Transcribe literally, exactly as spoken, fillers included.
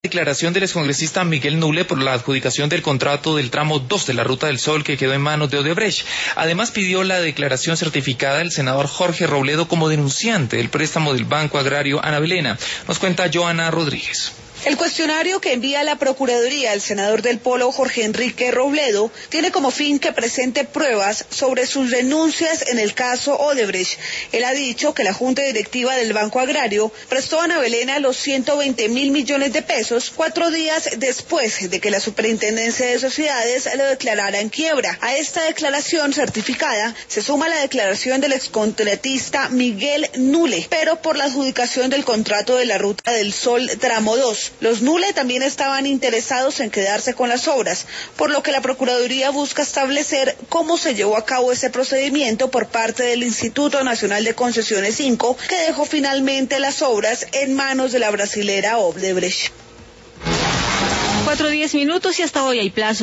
Declaración del excongresista Miguel Nule por la adjudicación del contrato del tramo dos de la Ruta del Sol que quedó en manos de Odebrecht. Además pidió la declaración certificada del senador Jorge Robledo como denunciante del préstamo del Banco Agrario Ana Belena. Nos cuenta Joana Rodríguez. El cuestionario que envía la Procuraduría al senador del Polo Jorge Enrique Robledo tiene como fin que presente pruebas sobre sus denuncias en el caso Odebrecht. Él ha dicho que la Junta Directiva del Banco Agrario prestó a Ana Belena los ciento veinte mil millones de pesos cuatro días después de que la Superintendencia de Sociedades lo declarara en quiebra. A esta declaración certificada se suma la declaración del excontratista Miguel Nule, pero por la adjudicación del contrato de la Ruta del Sol tramo dos. Los Nule también estaban interesados en quedarse con las obras, por lo que la Procuraduría busca establecer cómo se llevó a cabo ese procedimiento por parte del Instituto Nacional de Concesiones cinco, que dejó finalmente las obras en manos de la brasilera Odebrecht. Cuatro diez minutos y hasta hoy hay plazo.